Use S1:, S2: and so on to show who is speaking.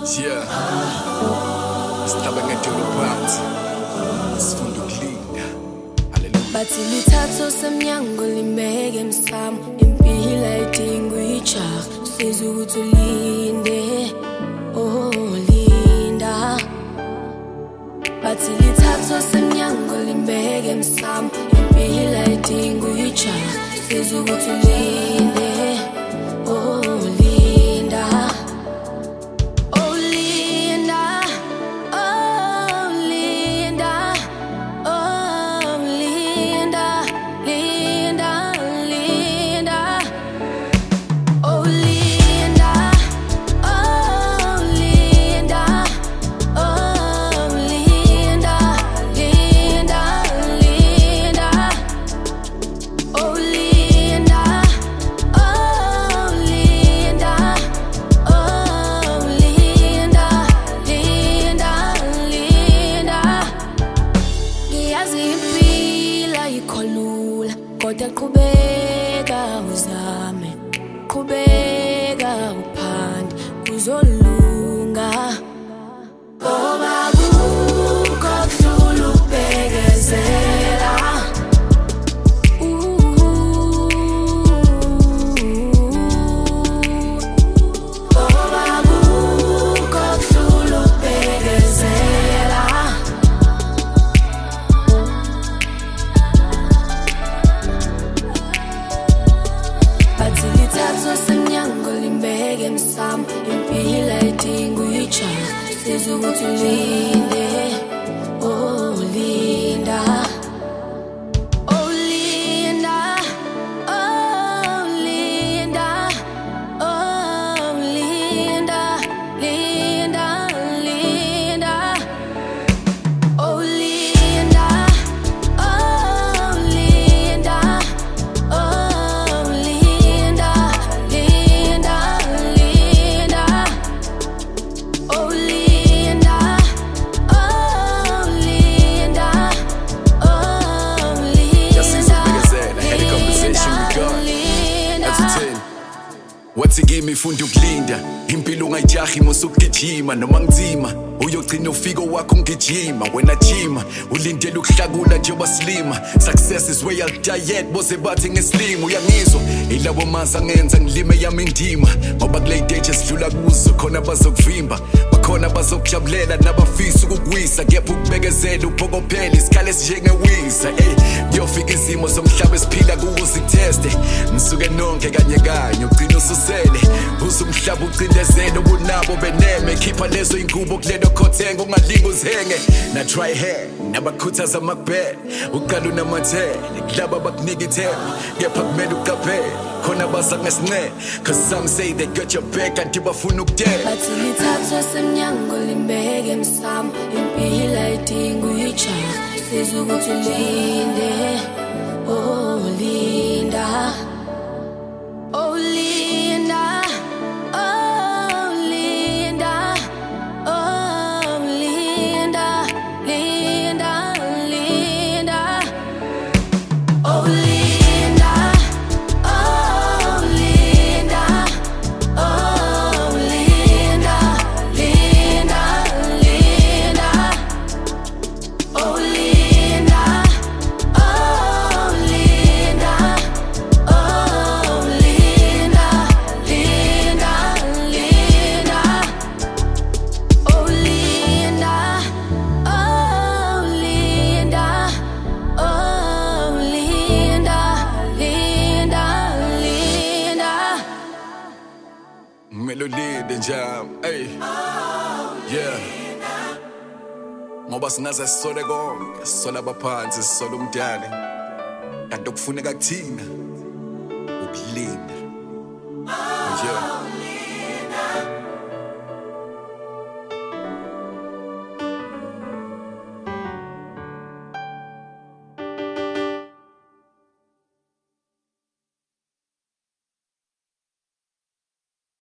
S1: Yeah, sihlaba ngedolo phansi sifunda ukulinda. Hallelujah.
S2: Bathi lithatho semnyango limbeke emsamo, impilo ayidingi uyijaha, usiza ukuthi ulinde, oh linda. Bathi lithatho semnyango limbeke emsamo, impilo ayidingi uyijaha, usiza ukuthi ulinde, oh linda. Kodwa qhubeka uzame, qhubeka uphande, kuzolunga. Ngoba kukho okudlula ukubekezela. Ngoba kukho okudlula ukubekezela. Bathi lithatho semnyango limbeke emsamo, impilo ayidingi uyijaha, usiza ukuthi ulinde, oh linda. Oh linda, oh linda, oh linda, linda, linda. Oh linda, oh linda, oh linda, linda, linda. Oh linda, oh linda, oh linda.
S1: Wathi kimi funda ukulinda, impilo ungayijahi musukugijima noma ngizima, uyogcina ufiko wakho ungijima, wena jima ulindele ukuhlakula njengoba silima. Success is way I'll diet, boze bathi ngeslima uyangizwa, ilabo manzi angenza ngilime yami indima, ngoba kule stage esidlula kuzo khona bazokuvimba, bakhona bazokujabulela nabafisa ukukwisa, kepha ukubekezela uphokophela isikhala esinjengewiza. Ngiyofika izimo zomhlaba esiphila kuwo ziteste, ngisuke nonke kanye kanye ugcina ususele, uzumhlaba ucindezele ubunabo beneme, khipha lezo ingubo kulelo khothenga ungalingi uzhenge. Na try hair nabakhuthaza makubhele, uqala unamathele kulaba bakunika ithemba, kepha kumele uqaphele khona baza ngesincele, cause some say they got your back kanti bafuna ukutela.
S2: Bathi lithatho semnyango limbeke emsamo, impilo ayidingi uyijaha, usiza ukuthi ulinde, oh linda. Oh linda, oh linda, oh linda, linda, linda. Oh linda, oh linda, oh linda, linda, linda. Oh linda, oh linda, oh linda, linda, linda. Oh linda, oh linda, oh linda, linda, linda.
S1: Melody njam, yeah. Ngoba sinaze sisole konke, sisola abaphansi, sisola umdali, kanti okufuneka kuthina ukulinda.